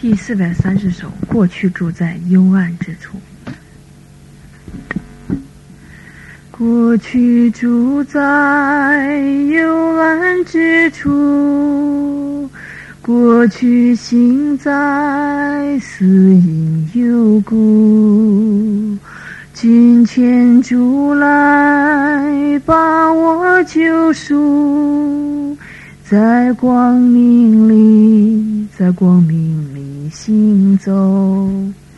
第430首，过去住在幽暗之处。过去住在幽暗之处，过去行在死荫幽谷，今天主来把我救赎，在光明里行走。